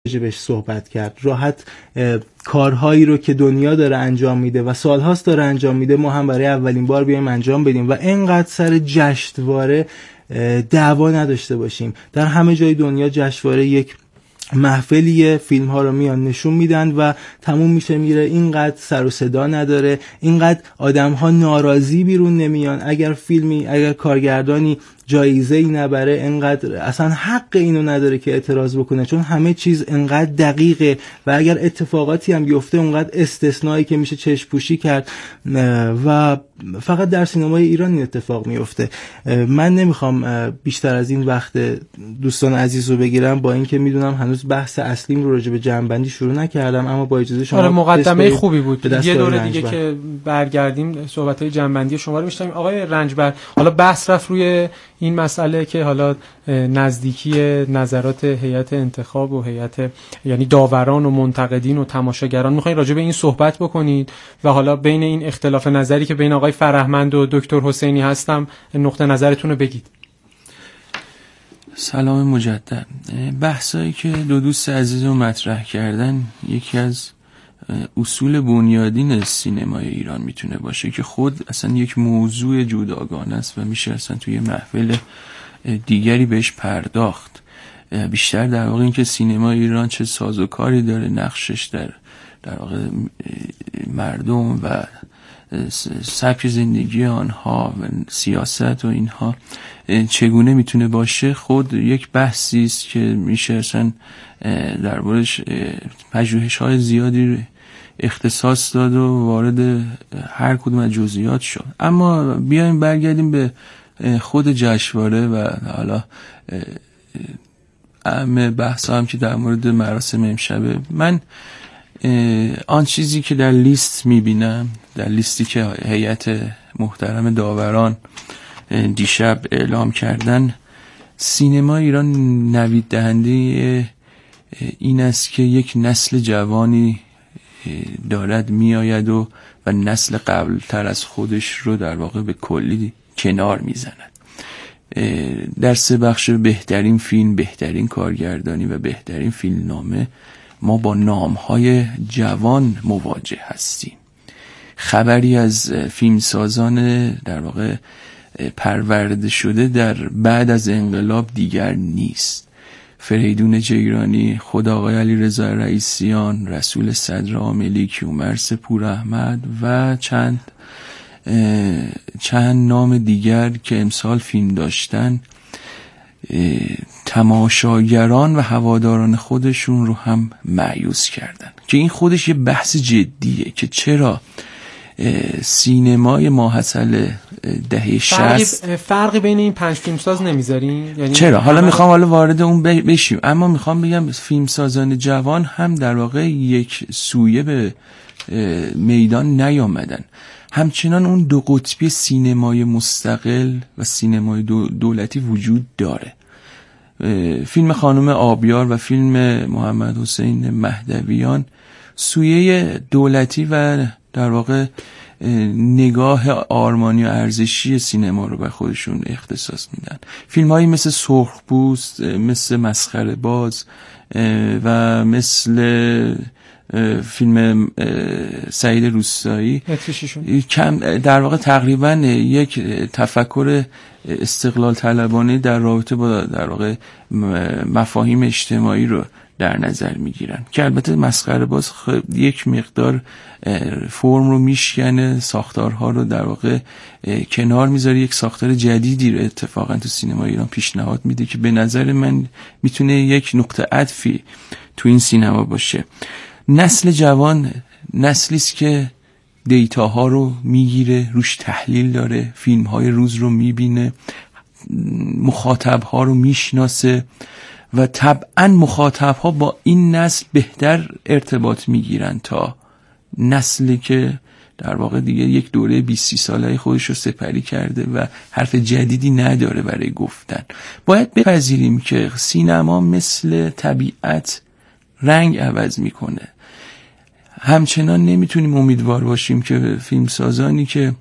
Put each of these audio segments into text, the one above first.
بهش صحبت کرد. راحت کارهایی رو که دنیا داره انجام میده و سالهاست داره انجام میده ما هم برای اولین بار بیایم انجام بدیم و اینقدر سر جشنواره دعوا نداشته باشیم. در همه جای دنیا جشنواره یک محفلیه، فیلم ها رو میان نشون میدن و تموم میشه میره، اینقدر سر و صدا نداره، اینقدر آدم ها ناراضی بیرون نمیان اگر فیلمی، اگر کارگردانی جایزه‌ای نبره، اینقدر اصلا حق اینو نداره که اعتراض بکنه، چون همه چیز اینقدر دقیقه و اگر اتفاقاتی هم بیفته اونقدر استثنایی که میشه چشم پوشی کرد و فقط در سینمای ایران این اتفاق میفته. من نمیخوام بیشتر از این وقت دوستان عزیز رو بگیرم، با اینکه میدونم هنوز بحث اصلیم رو راجع به جمع‌بندی شروع نکردم، اما با اجازه شما مقدمه خوبی بود. یه دوره دیگه که برگردیم صحبت‌های جمع‌بندی شما رو میشنویم. آقای رنجبر، حالا بحث رفت روی این مسئله که حالا نزدیکی نظرات هیئت انتخاب و هیئت، یعنی داوران و منتقدین و تماشاگران، می‌خواید راجع به این صحبت بکنید و حالا بین این اختلاف نظری که بین آقای فرهمند و دکتر حسینی هستم نقطه نظرتون رو بگید. سلام مجدد. بحثایی که دو دوست عزیز رو مطرح کردن یکی از اصول بنیادین سینمای ایران میتونه باشه که خود اصلا یک موضوع جداگانه است و میشه اصلا توی محفل دیگری بهش پرداخت. بیشتر در واقع این که سینما ایران چه سازوکاری داره، نقشش در واقع مردم و سبک زندگی آنها و سیاست و اینها چگونه میتونه باشه، خود یک بحثی است که میشه اصلا دربارش پژوهش‌های زیادی اختصاص داد و وارد هر کدوم از جزئیات شد. اما بیایم برگردیم به خود جشنواره و حالا بحث هم که در مورد مراسم امشبه. من آن چیزی که در لیست میبینم، در لیستی که هیئت محترم داوران دیشب اعلام کردن، سینما ایران نوید دهنده این است که یک نسل جوانی دارد میآید و نسل قبل تر از خودش رو در واقع به کلی کنار میزند. در 3 بخش بهترین فیلم، بهترین کارگردانی و بهترین فیلمنامه ما با نام‌های جوان مواجه هستیم. خبری از فیلمسازان در واقع پرورده شده در بعد از انقلاب دیگر نیست. فریدون جیرانی، خود آقای علیرضا رئیسیان، رسول صدرعاملی، کیومرث پوراحمد و چند نام دیگر که امسال فیلم داشتن، تماشاگران و هواداران خودشون رو هم مایوس کردن که این خودش یه بحث جدیه که چرا سینمای ماحصل دهه 60 فرقی بین این 5 فیلمساز نمیذارین؟ یعنی چرا؟ حالا میخوام وارد اون بشیم، اما میخوام بگم فیلمسازان جوان هم در واقع یک سویه به میدان نیامدن. همچنان اون دو قطبی سینمای مستقل و سینمای دولتی وجود داره. فیلم خانم آبیار و فیلم محمد حسین مهدویان سویه دولتی و در واقع نگاه آرمانی و ارزشی سینما رو به خودشون اختصاص میدن. فیلم هایی مثل سرخپوست، مثل مسخره باز و مثل فیلم سعید روستایی کم در واقع تقریبا یک تفکر استقلال طلبانه در رابطه با در واقع مفاهیم اجتماعی رو در نظر میگیرن که البته مسخره باز یک مقدار فرم رو میشکنه، ساختارها رو در واقع کنار میذاره، یک ساختار جدیدی رو اتفاقا تو سینما ایران پیشنهاد میده که به نظر من میتونه یک نقطه عطفی تو این سینما باشه. نسل جوان نسلی است که دیتاها رو میگیره، روش تحلیل داره، فیلم‌های روز رو میبینه، مخاطب‌ها رو میشناسه و طبعا مخاطب‌ها با این نسل بهتر ارتباط میگیرن تا نسلی که در واقع دیگه یک دوره 20-30 ساله خودش رو سپری کرده و حرف جدیدی نداره برای گفتن. باید بپذیریم که سینما مثل طبیعت رنگ عوض میکنه. همچنان نمیتونیم امیدوار باشیم که فیلمسازانی که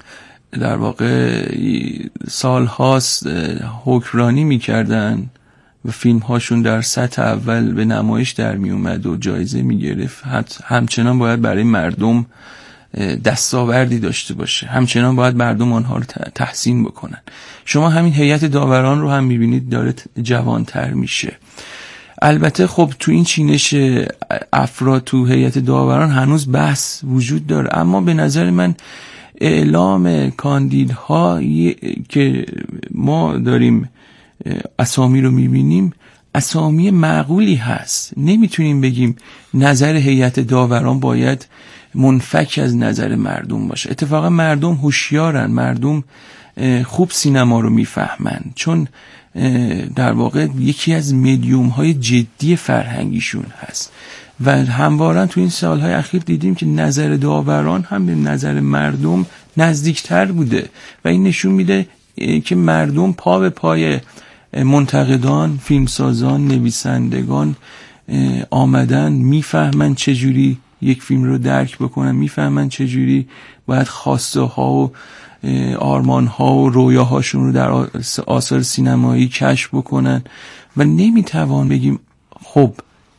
در واقع سالهاست حکمرانی میکردن و فیلم هاشون در سطح اول به نمایش در می اومد و جایزه می گرفت، همچنان باید برای مردم دستاوردی داشته باشه، همچنان باید مردم آنها رو تحسین بکنن. شما همین هیئت داوران رو هم می بینید داره جوانتر میشه. البته خب تو این چینش افراد تو هیئت داوران هنوز بحث وجود داره، اما به نظر من اعلام کاندیدها که ما داریم اسامی رو میبینیم اسامی معقولی هست. نمیتونیم بگیم نظر هیئت داوران باید منفک از نظر مردم باشه. اتفاقا مردم هوشیارن، مردم خوب سینما رو میفهمن، چون در واقع یکی از مدیوم های جدی فرهنگیشون هست و هموارن تو این سالهای اخیر دیدیم که نظر داوران هم به نظر مردم نزدیکتر بوده و این نشون میده که مردم پا به پای منتقدان، فیلمسازان، نویسندگان آمدن، میفهمن چجوری یک فیلم رو درک بکنن، میفهمن چجوری باید خواسته ها و آرمان ها و رویاهاشون رو در آثار سینمایی کشف بکنن و نمیتوان بگیم خب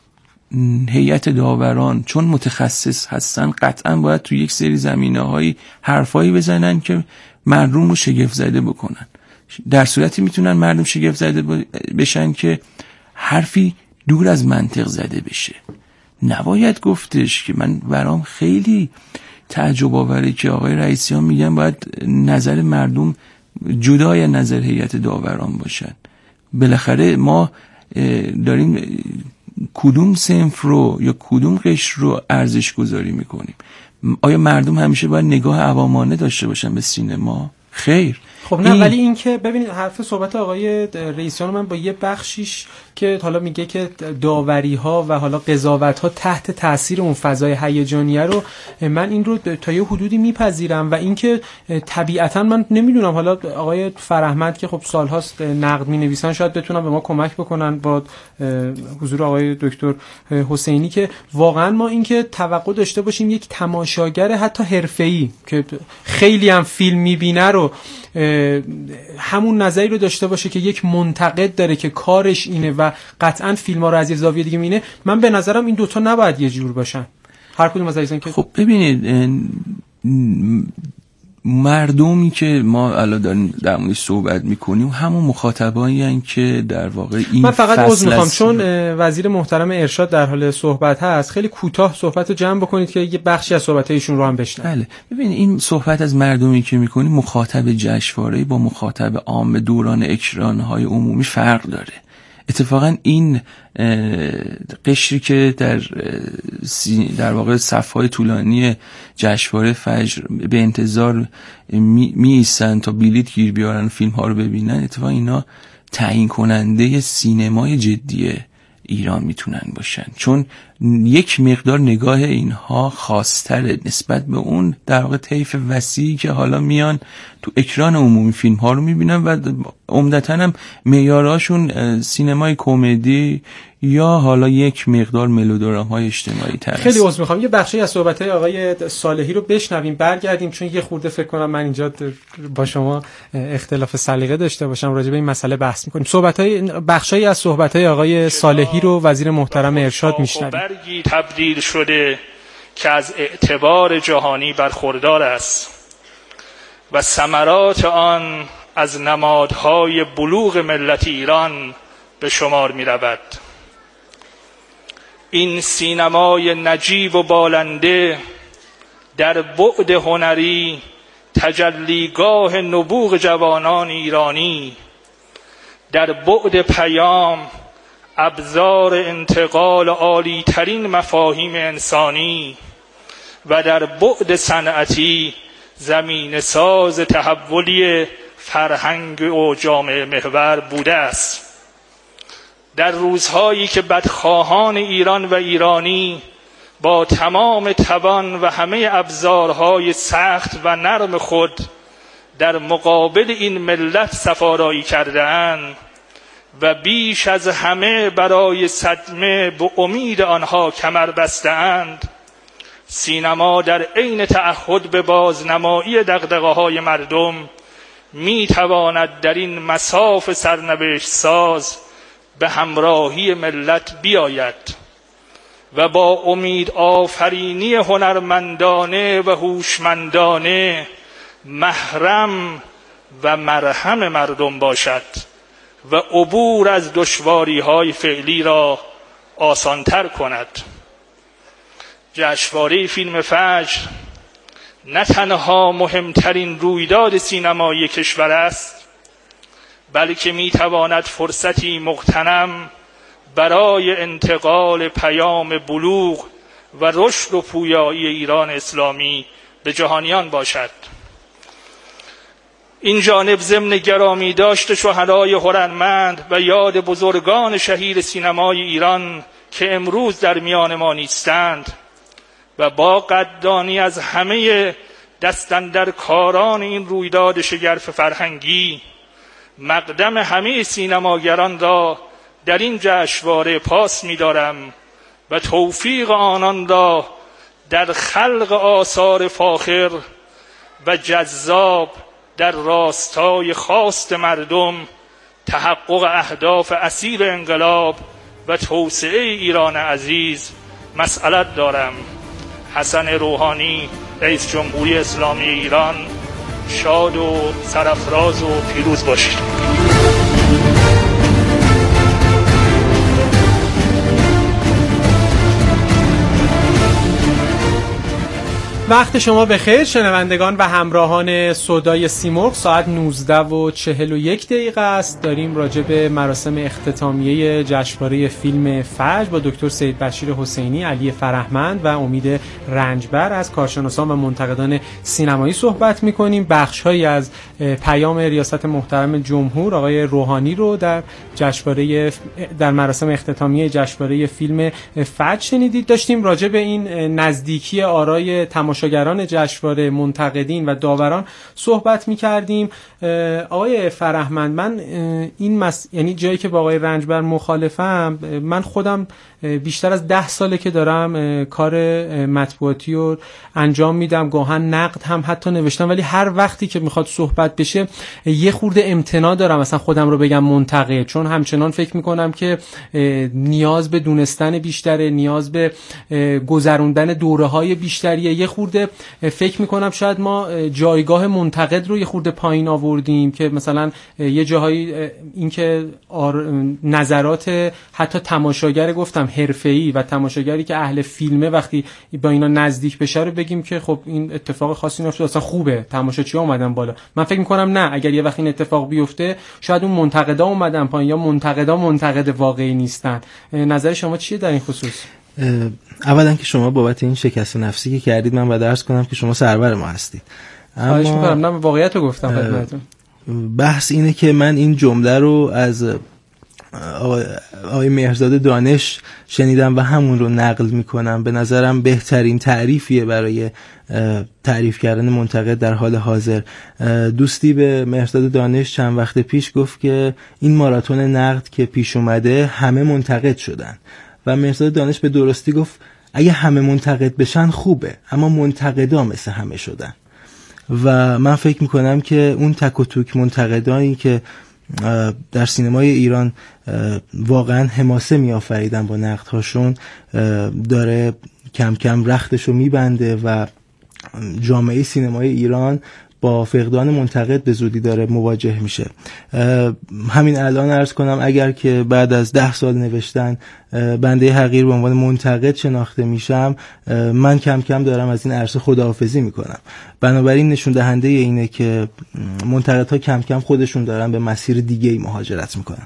هیئت داوران چون متخصص هستن قطعا باید تو یک سری زمینه‌های حرفایی بزنن که مردم رو شگفت زده بکنن. در صورتی میتونن مردم شگفت زده بشن که حرفی دور از منطق زده بشه. نباید گفتش که من برام خیلی تعجب آوره که آقای رئیسیان میگن باید نظر مردم جدای نظر هیئت داوران باشن. بالاخره ما داریم کدوم صنف رو یا کدوم قشر رو ارزش گذاری میکنیم؟ آیا مردم همیشه باید نگاه عوامانه داشته باشن به سینما؟ خیر. خب نه، ولی این که ببینید حرف صحبت آقای رئیسیان من با یه بخشیش که حالا میگه که داوری ها و حالا قضاوت ها تحت تاثیر اون فضای هیجانیه رو، من این رو تا یه حدودی میپذیرم و این که طبیعتا من نمیدونم، حالا آقای فرهمند که خب سالهاست نقد مینویسن شاید بتونن به ما کمک بکنن با حضور آقای دکتر حسینی که واقعا ما این که توقع داشته باشیم یک تماشاگر حتی حرفه‌ای که خیلی هم فیلم میبینه رو همون نظری رو داشته باشه که یک منتقد داره که کارش اینه و قطعا فیلم‌ها رو از یه زاویه دیگه می‌بینه، من به نظرم این دوتا نباید یه جور باشن هر کدوم از اینا. که خب ببینید مردمی که ما الان داریم در موردش صحبت میکنیم همون مخاطبایی هستند که در واقع این من فقط عذر میخوام چون وزیر محترم ارشاد در حال صحبت هست، خیلی کوتاه صحبت رو جمع بکنید که یه بخشی از صحبت ایشون رو هم بشنویم. بله ببینید این صحبت از مردمی که میکنیم مخاطب جشنواره‌ای با مخاطب عام دوران اکران‌های عمومی فرق داره. اتفاقا این قشری که در واقع صف‌های طولانی جشنواره فجر به انتظار می‌ایستن تا بلیت گیر بیارن فیلم ها رو ببینن، اتفاقا اینا تعیین کننده سینمای جدی ایران میتونن باشن، چون یک مقدار نگاه اینها خاص‌تره نسبت به اون در واقع طیف وسیعی که حالا میان تو اکران عمومی فیلم ها رو میبینن و عمدتاً هم معیارشون سینمای کمدی یا حالا یک مقدار ملودرام های اجتماعی تر است. خیلی عذر میخوام یه بخشی از صحبت های آقای صالحی رو بشنویم برگردیم، چون یه خورده فکر کنم من اینجا با شما اختلاف سلیقه داشته باشم راجع به این مسئله بحث میکنیم. بخشی از صحبت های آقای صالحی رو وزیر محترم ارشاد میشنویم. برگی تبدیل شده که از اعتبار جهانی برخوردار است و ثمرات آن از نمادهای بلوغ ملت ایران به شمار می رود. این سینمای نجیب و بالنده در بعد هنری تجلیگاه نبوغ جوانان ایرانی، در بعد پیام ابزار انتقال عالی ترین مفاهیم انسانی و در بعد صنعتی زمین ساز تحولی فرهنگ و جامعه محور بوده است. در روزهایی که بدخواهان ایران و ایرانی با تمام توان و همه ابزارهای سخت و نرم خود در مقابل این ملت سفارایی کرده‌اند و بیش از همه برای صدمه به امید آنها کمر بسته‌اند، سینما در عین تعهد به بازنمایی دغدغه‌های مردم می تواند در این مساف سرنوشت ساز به همراهی ملت بیاید و با امید آفرینی هنرمندانه و هوشمندانه محرم و مرهم مردم باشد و عبور از دشواری‌های فعلی را آسانتر کند. جشنواره فیلم فجر نه تنها مهمترین رویداد سینمایی کشور است، بلکه میتواند فرصتی مغتنم برای انتقال پیام بلوغ و رشد و پویایی ایران اسلامی به جهانیان باشد. این جانب ضمن گرامی داشت شهدای هنرمند و یاد بزرگان شهیر سینمای ایران که امروز در میان ما نیستند و با قدردانی از همه دستاندرکاران این رویداد شگرف فرهنگی، مقدم همه سینماگران را در این جشنواره پاس می‌دارم و توفیق آنان را در خلق آثار فاخر و جذاب در راستای خواست مردم، تحقق اهداف اصیل انقلاب و توسعه ایران عزیز مسئلت دارم. حسن روحانی، رئیس جمهوری اسلامی ایران، شاد و سرافراز و پیروز باشید. وقت شما بخیر شنوندگان و همراهان صدای سیمرغ. ساعت 19:41 است. داریم راجع به مراسم اختتامیه جشنواره فیلم فجر با دکتر سید بشیر حسینی، علی فرهمند و امید رنجبر از کارشناسان و منتقدان سینمایی صحبت می‌کنیم. بخش‌هایی از پیام ریاست محترم جمهور آقای روحانی رو در مراسم اختتامیه جشنواره فیلم فجر شنیدید. داشتیم راجع به این نزدیکی آرای تماشاگران جشنواره، منتقدین و داوران صحبت می‌کردیم. آقای فرهمند، من یعنی جایی که با آقای رنجبر مخالفم، من خودم بیشتر از 10 ساله که دارم کار مطبوعاتی رو انجام میدم، گاهن نقد هم حتی نوشتم، ولی هر وقتی که میخواد صحبت بشه یه خورده امتناع دارم مثلا خودم رو بگم منتقد، چون همچنان فکر میکنم که نیاز به دونستن بیشتره، نیاز به گذروندن دوره‌های بیشتریه. یه خورده فکر میکنم شاید ما جایگاه منتقد رو یه خورده پایین آوردیم، که مثلا یه جاهایی اینکه نظرات حتی تماشاگر گفتم حرفه‌ای و تماشاگری که اهل فیلمه وقتی با اینا نزدیک بشه رو بگیم که خب این اتفاق خاصی نمیفته، اصلا خوبه تماشاچی‌ها اومدن بالا. من فکر می‌کنم نه، اگر یه وقت این اتفاق بیفته شاید اون منتقدا اومدن پایین یا منتقدا منتقد واقعی نیستن. نظر شما چیه در این خصوص؟ اولا که شما بابت این شکست نفسی که کردید من باید عرض کنم که شما سرور ما هستید. خواهش می‌کنم، من واقعیت رو گفتم خدمتتون. بحث اینه که من این جمله رو از آقای مهرزاد دانش شنیدم و همون رو نقل میکنم. به نظرم بهترین تعریفیه برای تعریف کردن منتقد در حال حاضر. دوستی به مهرزاد دانش چند وقت پیش گفت که این ماراتون نقد که پیش اومده همه منتقد شدن و مهرزاد دانش به درستی گفت اگه همه منتقد بشن خوبه، اما منتقدا مثل همه شدن. و من فکر میکنم که اون تک و توک منتقدانی که در سینمای ایران واقعا حماسه میآفریدن با نقدهاشون داره کم کم رختشو میبنده و جامعه سینمای ایران با فقدان منتقد به زودی داره مواجه میشه. همین الان عرض کنم اگر که بعد از 10 سال نوشتن بنده حقیر به عنوان منتقد شناخته میشم، من کم کم دارم از این عرصه خداحافظی میکنم. بنابراین نشون دهنده اینه که منتقدها کم کم خودشون دارن به مسیر دیگه‌ای مهاجرت میکنن.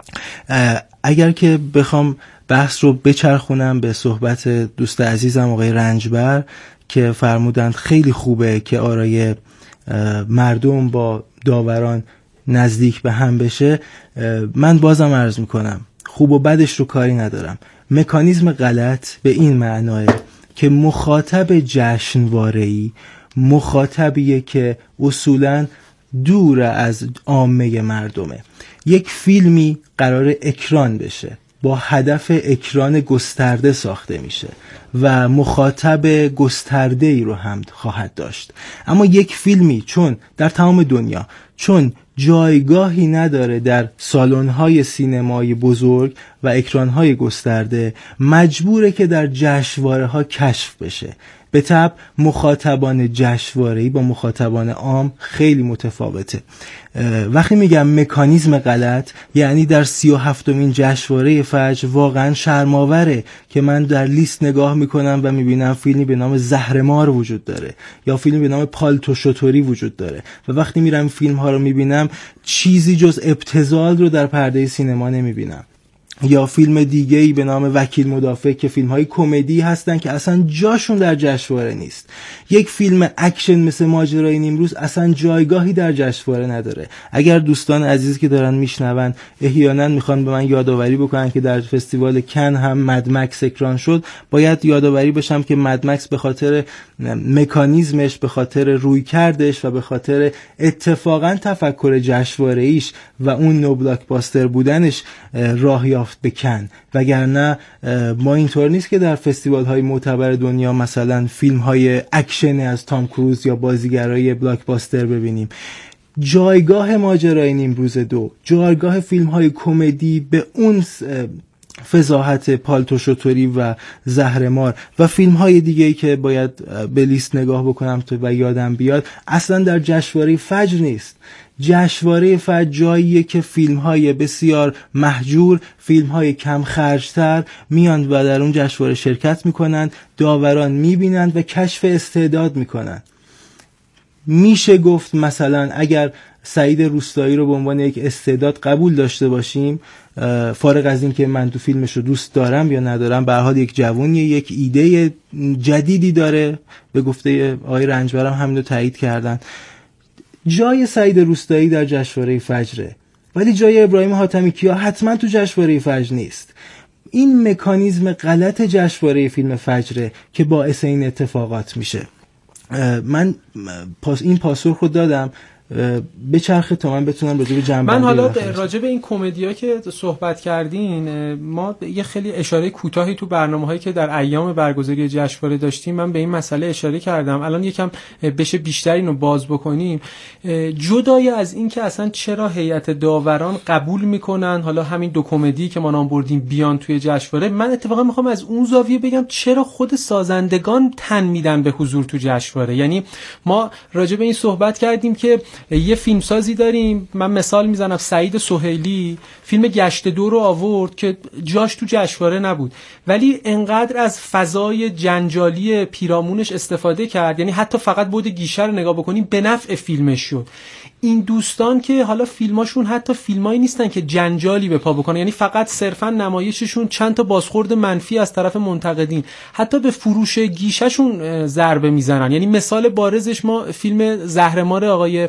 اگر که بخوام بحث رو بچرخونم به صحبت دوست عزیزم آقای رنجبر که فرمودند خیلی خوبه که آرای مردم با داوران نزدیک به هم بشه، من بازم عرض میکنم خوب و بدش رو کاری ندارم. مکانیزم غلط به این معناه که مخاطب جشنواره‌ای مخاطبیه که اصولاً دور از عامه مردمه. یک فیلمی قرار اکران بشه، با هدف اکران گسترده ساخته میشه و مخاطب گسترده‌ای رو هم خواهد داشت. اما یک فیلمی چون در تمام دنیا چون جایگاهی نداره در سالن‌های سینمایی بزرگ و اکران‌های گسترده، مجبوره که در جشنواره‌ها کشف بشه. به طبع مخاطبان جشنواره‌ای با مخاطبان عام خیلی متفاوته. وقتی میگم مکانیزم غلط، یعنی در 37مین جشنواره فجر واقعا شرم‌آوره که من در لیست نگاه میکنم و میبینم فیلمی به نام زهرمار وجود داره یا فیلمی به نام پالتو شتری وجود داره و وقتی میرم فیلم ها رو میبینم چیزی جز ابتذال رو در پرده سینما نمیبینم. یا فیلم دیگه‌ای به نام وکیل مدافع که فیلم‌های کمدی هستن که اصلا جاشون در جشنواره نیست. یک فیلم اکشن مثل ماجرای نیمروز اصلا جایگاهی در جشنواره نداره. اگر دوستان عزیز که دارن میشنون احیانا میخوان به من یادآوری بکنن که در فستیوال کن هم مدمکس اکران شد، باید یادآوری بشم که مدمکس به خاطر مکانیزمش، به خاطر رویکردش و به خاطر اتفاقا تفکر جشنواره‌ایش و اون نو بلاکباستر بودنش راه یافت به کن. وگرنه ما اینطور نیست که در فستیوال های معتبر دنیا مثلا فیلم های اکشن از تام کروز یا بازیگرای بلاکباستر ببینیم. جایگاه ماجرای نیمروز 2، جایگاه فیلم های کمدی به اون فضاحت پالتو شتری و زهرمار و فیلم های دیگه‌ای که باید به لیست نگاه بکنم تو و یادم بیاد، اصلا در جشنواره فجر نیست. جشنواره فجر جاییه که فیلم های بسیار محجور، فیلم های کم خرجتر میان و در اون جشنواره شرکت میکنن، داوران میبینند و کشف استعداد میکنن. میشه گفت مثلا اگر سعید روستایی رو به عنوان یک استعداد قبول داشته باشیم، فارغ از این که من تو فیلمش رو دوست دارم یا ندارم، به هر حال یک جوونیه، یک ایده جدیدی داره، به گفته آقای رنجبر هم همین رو تایید کردن. جای سعید روستایی در جشنواره فجره، ولی جای ابراهیم حاتمی کیا حتما تو جشنواره فجر نیست. این مکانیزم غلط جشنواره فیلم فجره که باعث این اتفاقات میشه. من این پاسخ رو دادم، به چرخ تا من بتونم راجع به جنبندی. من حالا راجع به این کمدیا که صحبت کردین، ما یه خیلی اشاره کوتاهی تو برنامه‌هایی که در ایام برگزاری جشنواره داشتیم من به این مسئله اشاره کردم. الان یکم بشه بیشتر اینو باز بکنیم. جدای از این که اصلا چرا هیئت داوران قبول میکنن حالا همین دو کمدی که ما نام بردیم بیان توی جشنواره، من اتفاقا میخوام از اون زاویه بگم چرا خود سازندگان تن میدن به حضور تو جشنواره. یعنی ما راجع به این صحبت کردیم که یه فیلمسازی داریم، من مثال میزنم، سعید سهیلی فیلم گشت دو رو آورد که جاش تو جشنواره نبود، ولی انقدر از فضای جنجالی پیرامونش استفاده کرد، یعنی حتی فقط بود گیشه رو نگاه بکنیم به نفع فیلمش شد. این دوستان که حالا فیلماشون حتی فیلمایی نیستن که جنجالی به پا بکنن، یعنی فقط صرفا نمایششون چند تا بازخورد منفی از طرف منتقدین، حتی به فروش گیشهشون ضربه میزنن. یعنی مثال بارزش ما فیلم زهرمار آقای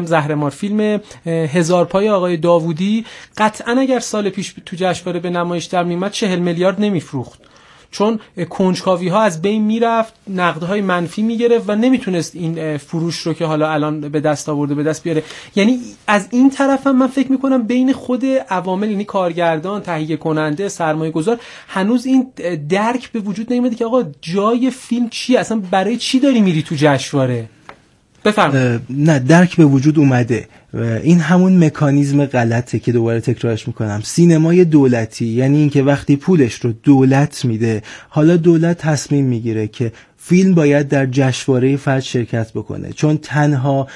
فیلم هزار پای آقای داوودی، قطعا اگر سال پیش تو جشنواره به نمایش در میومد 40 میلیارد نمیفروخت، چون کنجکاوی ها از بین میرفت، نقدهای منفی میگرفت و نمیتونست این فروش رو که حالا الان به دست آورده به دست بیاره. یعنی از این طرف هم من فکر میکنم بین خود عوامل، یعنی کارگردان، تهیه کننده، سرمایه گذار، هنوز این درک به وجود نیومده که آقا جای فیلم چیه، اصلا برای چی داری میری تو جشنواره. بفرمایید. نه، درک به وجود اومده. این همون مکانیزم غلطه که دوباره تکرارش میکنم. سینمای دولتی، یعنی این که وقتی پولش رو دولت میده، حالا دولت تصمیم میگیره که فیلم باید در جشنواره فجر شرکت بکنه، چون تنها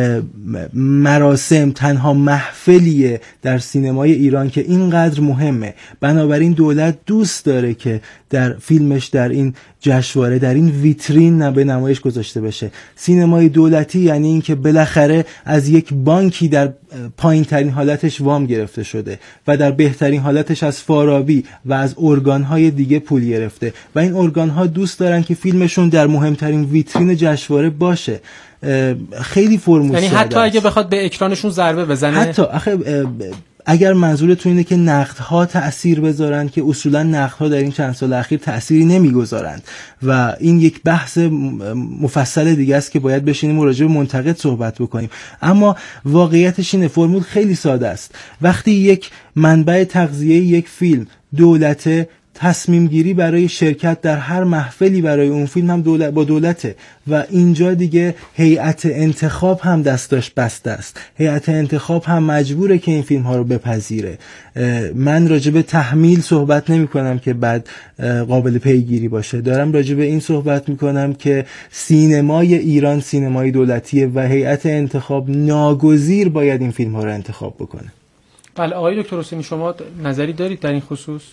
مراسم، تنها محفلیه در سینمای ایران که اینقدر مهمه. بنابراین دولت دوست داره که در فیلمش در این جشنواره، در این ویترین به نمایش گذاشته بشه. سینمای دولتی یعنی این که بالاخره از یک بانکی در پایین ترین حالتش وام گرفته شده و در بهترین حالتش از فارابی و از ارگان‌های دیگه پول گرفته و این ارگان‌ها دوست دارن که فیلمشون در مهمترین ویترین جشنواره باشه. خیلی فرمول یعنی حتی اگه بخواد به اکرانشون ضربه بزنه، حتی اگر منظورتون اینه که نقدها تأثیر بذارن، که اصولا نقدها در این چند سال اخیر تأثیری نمیگذارند و این یک بحث مفصل دیگه است که باید بشینیم و راجع به منتقد صحبت بکنیم. اما واقعیتش اینه، فرمول خیلی ساده است. وقتی یک منبع تغذیه یک فیلم دولت، تصمیم گیری برای شرکت در هر محفلی برای اون فیلم هم با دولته و اینجا دیگه هیئت انتخاب هم دستاش بسته است. هیئت انتخاب هم مجبوره که این فیلم ها رو بپذیره. من راجع به تحمیل صحبت نمی کنم که بعد قابل پیگیری باشه، دارم راجع به این صحبت می کنم که سینمای ایران سینمای دولتیه و هیئت انتخاب ناگزیر باید این فیلم ها رو انتخاب بکنه. بله آقای دکتر حسینی شما نظری دارید در این خصوص؟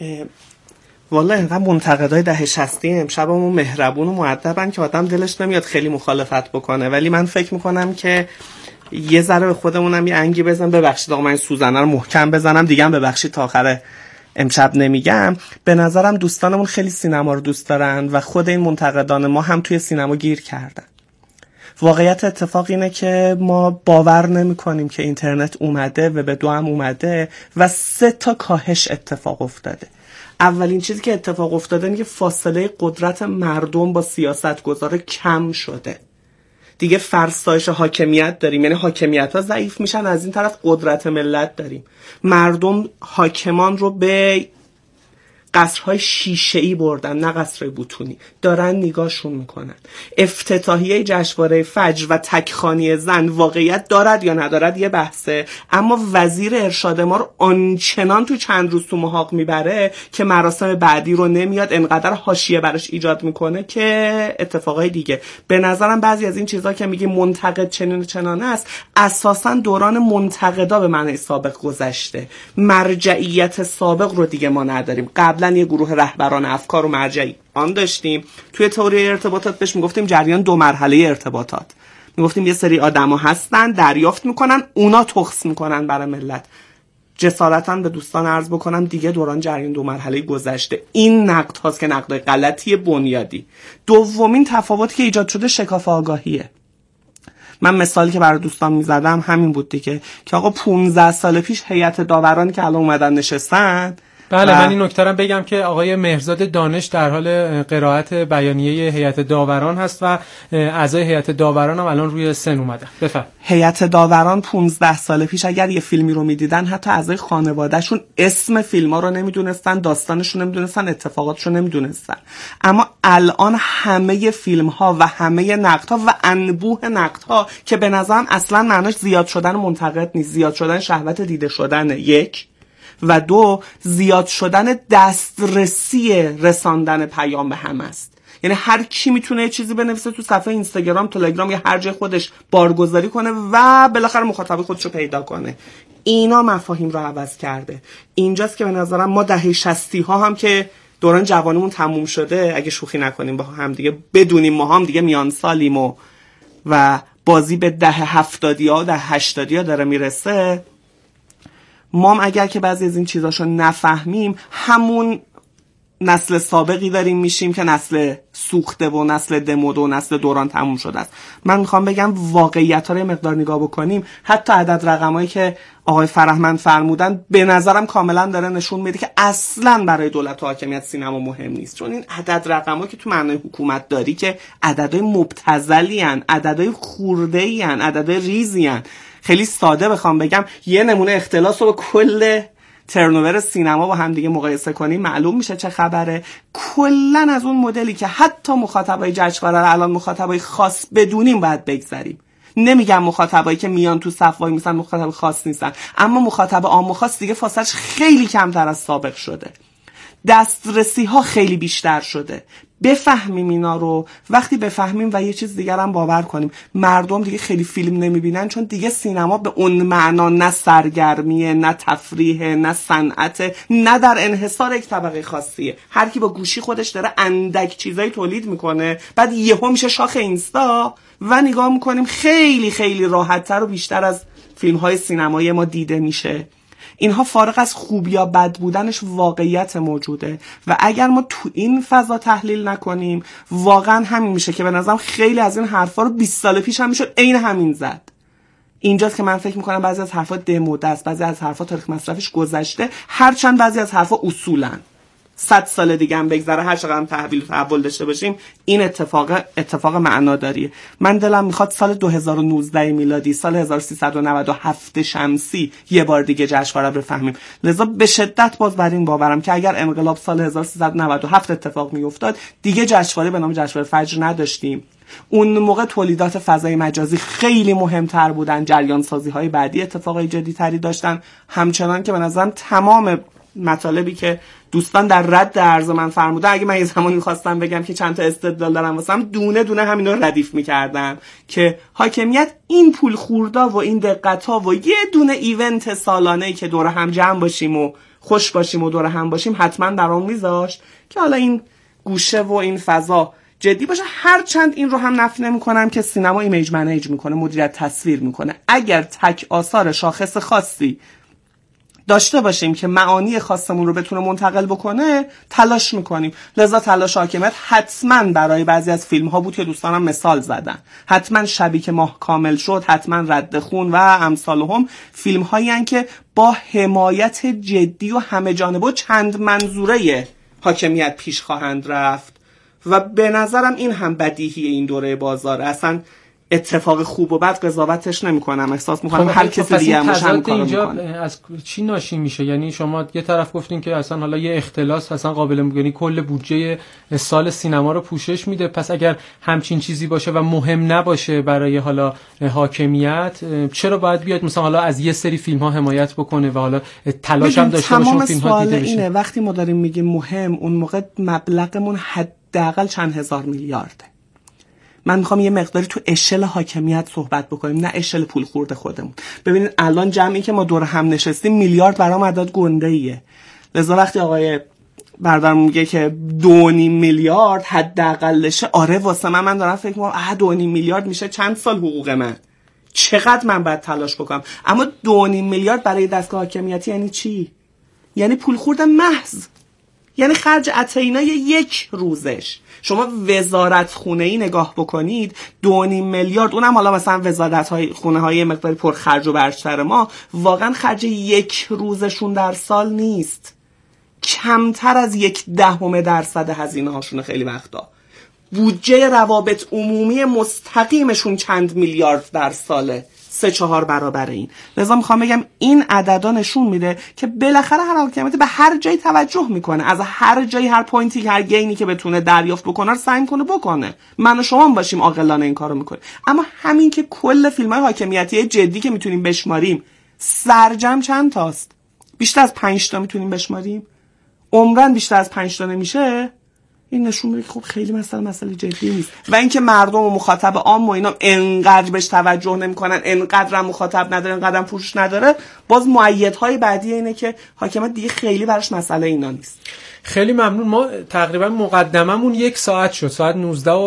والا اینقدر منتقدای دهه 60 امشبمون مهربون و مؤدبن که آدم دلش نمیاد خیلی مخالفت بکنه، ولی من فکر میکنم که یه ذره به خودمونم یه انگی بزنم. ببخشید آقا من این سوزنه رو محکم بزنم دیگه هم ببخشید تا آخر امشب نمیگم. به نظرم دوستانمون خیلی سینما رو دوست دارن و خود این منتقدان ما هم توی سینما گیر کردن. واقعیت اتفاق اینه که ما باور نمی کنیم که اینترنت اومده و به 2 هم اومده و 3 تا کاهش اتفاق افتاده. اولین چیزی که اتفاق افتاده اینه که فاصله قدرت مردم با سیاستگزار کم شده. دیگه فرسایش حاکمیت داریم، یعنی حاکمیت ها ضعیف میشن، از این طرف قدرت ملت داریم. مردم حاکمان رو به قصرهای شیشه‌ای بردن نه قصرهای بتونی، دارن نگاهشون میکنن. افتتاحیه جشنواره فجر و تکخانی زن واقعیت دارد یا ندارد یه بحثه، اما وزیر ارشاد ما رو آنچنان تو چند روز تو محاق میبره که مراسم بعدی رو نمیاد، انقدر حاشیه براش ایجاد میکنه که اتفاقای دیگه. به نظرم بعضی از این چیزا که میگی منتقد چنین و چنانه است، اساسا دوران منتقدا به معنی سابق گذشته. مرجعیت سابق رو دیگه ما نداریم. قبلا یه گروه رهبران افکار و مرجعی آن داشتیم. توی تئوری ارتباطات بهش میگفتیم جریان 2 مرحله ارتباطات. میگفتیم یه سری آدما هستن دریافت میکنن، اونا تخص میکنن برای ملت. جسارتاً به دوستان عرض بکنم دیگه دوران جریان 2 مرحله گذشته. این نقد هاست که نقدای غلطی بنیادی. دومین تفاوتی که ایجاد شده شکاف آگاهیه. من مثالی که برای دوستان میزدم همین بود دیگه که آقا 15 سال پیش هیئت داورانی که الان اومدن نشستن. بله من این نکته رو بگم که آقای مهرزاد دانش در حال قرائت بیانیه هیئت داوران هست و اعضای هیئت داوران هم الان روی سن اومدن. بفرمایید. هیئت داوران 15 سال پیش اگر یه فیلمی رو میدیدن حتی اعضای خانوادهشون اسم فیلم‌ها رو نمیدونستن، داستانشون نمیدونستن، اتفاقاتشو نمیدونستن. اما الان همه فیلم‌ها و همه نقدها و انبوه نقدها که به نظرم اصلا معناش زیاد شدن منتقد نیست، زیاد شدن شهوت دیده شدن، 1 و 2 زیاد شدن دسترسی رساندن پیام به هم است. یعنی هر کی میتونه یه چیزی بنویسه تو صفحه اینستاگرام، تلگرام یا هر جای خودش بارگذاری کنه و بالاخره مخاطب خودشو پیدا کنه. اینا مفاهیم رو عوض کرده. اینجاست که به نظرم ما دهه 60 ها هم که دوران جوانیمون تموم شده، اگه شوخی نکنیم با هم دیگه بدونیم ما هم دیگه میان سالیم و بازی به دهه 70 ها و دهه 80 ها داره میرسه، ما هم اگر که بعضی از این چیزاشو نفهمیم همون نسل سابقی داریم میشیم که نسل سوخته و نسل دموده و نسل دوران تموم شده است. من میخوام بگم واقعیت ها رو مقدار نگاه بکنیم. حتی عدد رقمایی که آقای فرهمند فرمودن به نظرم کاملا داره نشون میده که اصلا برای دولت و حاکمیت سینما مهم نیست، چون این عدد رقمایی که تو معنای حکومت داری که عددهای مبتذلی ان، عددهای خورده ای ان، عددهای ریزی ان. خیلی ساده بخوام بگم یه نمونه اختلاس رو به کل ترنوور سینما با هم دیگه مقایسه کنیم معلوم میشه چه خبره. کلا از اون مدلی که حتی مخاطبای جشنواره رو الان مخاطبای خاص بدونیم باید بگذریم. نمیگم مخاطبایی که میان تو صف وای میسن مخاطب خاص نیستن، اما مخاطب عام و خاص دیگه فاصلش خیلی کمتر از سابق شده. دسترسی ها خیلی بیشتر شده. بفهمیم اینا رو. وقتی بفهمیم و یه چیز دیگر هم باور کنیم، مردم دیگه خیلی فیلم نمیبینن، چون دیگه سینما به اون معنا نه سرگرمیه، نه تفریحه، نه صنعته، نه در انحصار یک طبقه خاصیه. هر کی با گوشی خودش داره اندک چیزایی تولید میکنه، بعد یهو میشه شاخ اینستا و نگاه میکنیم خیلی خیلی راحت‌تر و بیشتر از فیلم‌های سینمایی ما دیده میشه. اینها فارغ از خوب یا بد بودنش واقعیت موجوده و اگر ما تو این فضا تحلیل نکنیم واقعا همین میشه که به نظرم خیلی از این حرفا رو 20 سال پیش هم میشد عین همین زد. اینجاست که من فکر میکنم بعضی از حرفا دموده است، بعضی از حرفا تاریخ مصرفش گذشته، هرچند بعضی از حرفا اصولن. 100 سال دیگه هم بگذره، هر چقدر هم تحول داشته باشیم، این اتفاق معناداریه. من دلم میخواد سال 2019 میلادی، سال 1397 شمسی یه بار دیگه جشنواره رو بفهمیم. لذا به شدت باز بر این باورم که اگر انقلاب سال 1397 اتفاق میافتاد، دیگه جشنواره به نام جشنواره فجر نداشتیم. اون موقع تولیدات فضای مجازی خیلی مهمتر بودن، جریان سازی های بعدی اتفاقای جدی تری داشتن، همچنان که به نظرم تمام مطالبی که دوستان در رد عرض من فرمودن، اگه من یه زمانی خواستم بگم که چند تا استدلال دارم واسم، دونه دونه همینا رو ردیف میکردم که حاکمیت این پول خوردا و این دقت‌ها و یه دونه ایونت سالانه‌ای که دور هم جمع باشیم و خوش باشیم و دور هم باشیم حتما برام میذاشت که حالا این گوشه و این فضا جدی باشه. هر چند این رو هم نفی نمی‌کنم که سینما ایمیج منیج میکنه، مدیریت تصویر میکنه. اگر تک آثار شاخص خاصی داشته باشیم که معانی خاصمون رو بتونه منتقل بکنه، تلاش میکنیم. لذا تلاش حاکمیت حتما برای بعضی از فیلم ها بود که دوستانم مثال زدن، حتما شبی که ماه کامل شد، حتما رد خون و امثالهم، فیلم هایی هستند که با حمایت جدی و همه جانبه و چند منظوره حاکمیت پیش خواهند رفت و به نظرم این هم بدیهی این دوره بازار. اصلا اتفاق خوب و بد قضاوتش نمی‌کنم، احساس می‌کنم هر کسی دیگه هم کارو می‌کنه. از چی ناشی میشه؟ یعنی شما یه طرف گفتین که اصلا حالا یه اختلاس اصلا قابل یعنی کل بودجه سال سینما رو پوشش میده، پس اگر همچین چیزی باشه و مهم نباشه برای حالا حاکمیت، چرا باید بیاد مثلا حالا از یه سری فیلم‌ها حمایت بکنه و حالا تلاش هم داشته باشه اون فیلم‌ها دیده بشه؟ اینه وقتی ما داریم میگیم مهم، اون موقع مبلغمون حداقل چند هزار میلیارده. من میخوام یه مقداری تو اشل حاکمیت صحبت بکنیم، نه اشل پول خورد خودمون. ببینید الان جمعی که ما دور هم نشستیم میلیارد برام عدد گنده‌ایه. لذا وقتی آقای بردارم میگه که 2.5 میلیارد حداقلشه، آره واسه من دارم فکر میکنم 2.5 میلیارد میشه چند سال حقوق من، چقدر من باید تلاش بکنم. اما 2.5 میلیارد برای دستگاه حاکمیتی یعنی چی؟ یعنی پول خورد محض، یعنی خرج اتینای یک روزش. شما وزارت خونه‌ای نگاه بکنید، 2.5 میلیارد، اونم حالا مثلا وزارت های خونه های مقدار پر خرج و برشتر ما، واقعا خرج یک روزشون در سال نیست، کمتر از 0.1% هزینه هاشون خیلی وقتا. بودجه روابط عمومی مستقیمشون چند میلیارد در ساله، 3-4 برابر این. لذا میخوام بگم این عددا نشون میده که بالاخره هر حاکمیت به هر جایی توجه میکنه، از هر جایی هر پوینتی هر گینی که بتونه دریافت بکنه رو سعی کنه بکنه. من و شما باشیم عاقلانه این کارو میکنه. اما همین که کل فیلم‌های حاکمیتی جدی که میتونیم بشماریم سرجم چند تاست؟ بیشتر از 5 تا میتونیم بشماریم؟ عمرن بیشتر از 5 تا نمیشه. این نشون میده که خب خیلی مسئله جدی نیست. و اینکه مردم و مخاطب عام و اینا انقدر بهش توجه نمیکنن، انقدر مخاطب نداره، انقدر فروش نداره، باز مؤیدهای بعدی اینه که حاکمیت دیگه خیلی براش مسئله اینا نیست. خیلی ممنون. ما تقریبا مقدممون 1 ساعت شد، ساعت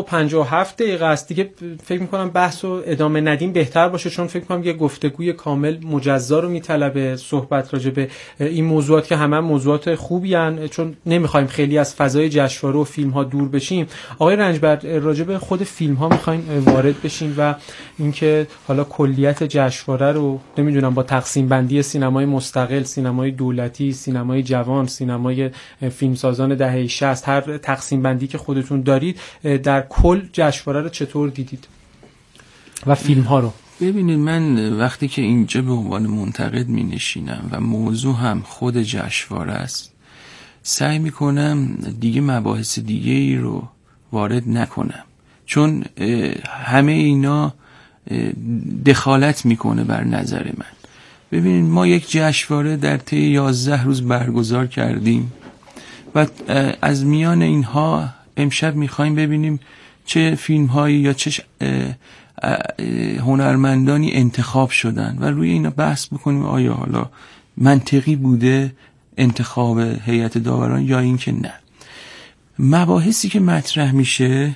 19:57 است دیگه. فکر میکنم بحث رو ادامه ندیم بهتر باشه، چون فکر میکنم یه گفتگوی کامل مجزا رو میطلبه صحبت راجع به این موضوعات که همه موضوعات خوبی ان، چون نمیخوایم خیلی از فضای جشنواره و فیلم ها دور بشیم. آقای رنجبر، راجع به خود فیلم ها میخوایم وارد بشیم و اینکه حالا کلیت جشنواره رو نمیدونم با تقسیم بندی سینمای مستقل، سینمای دولتی، سینمای جوان، سینمای فیلمسازان دهه 60، هر تقسیم بندی که خودتون دارید، در کل جشنواره رو چطور دیدید و فیلم ها رو؟ ببینید، من وقتی که اینجا به عنوان منتقد می نشینم و موضوع هم خود جشنواره است، سعی می کنم دیگه مباحث دیگه ای رو وارد نکنم، چون همه اینا دخالت میکنه بر نظر من. ببینید، ما یک جشنواره در طی 11 روز برگزار کردیم و از میان اینها امشب میخوایم ببینیم چه فیلم هایی یا چه هنرمندانی انتخاب شدن و روی اینا بحث بکنیم آیا حالا منطقی بوده انتخاب هیئت داوران یا اینکه نه. مباحثی که مطرح میشه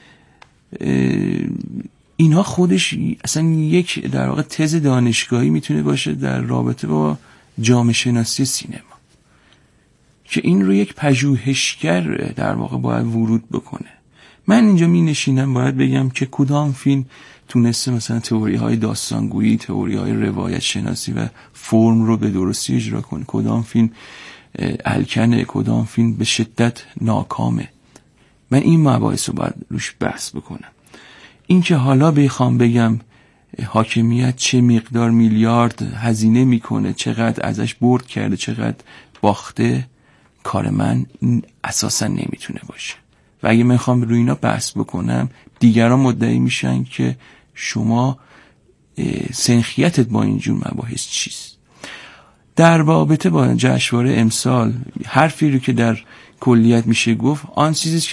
اینها خودش اصلا یک در واقع تز دانشگاهی میتونه باشه در رابطه با جامعه شناسی سینما، که این رو یک پژوهشگر در واقع باید ورود بکنه. من اینجا می نشینم باید بگم که کدام فیلم تونسته مثلا تئوری های داستانگویی، تئوری های روایت شناسی و فرم رو به درستی اجرا کنه، کدام فیلم الکن کدام فیلم به شدت ناکامه. من این مباحث رو باید روش بحث بکنم. این که حالا بخوام بگم حاکمیت چه مقدار میلیارد هزینه میکنه، چقدر ازش برد کرده، چقدر باخته، کار من اساسا نمیتونه باشه. و اگه میخوام روی اینا بحث بکنم، دیگران مدعی میشن که شما سنخیتت با اینجور مباحث چیست. در رابطه با جشنواره امسال حرفی رو که در کلیت میشه گفت، آن چیزی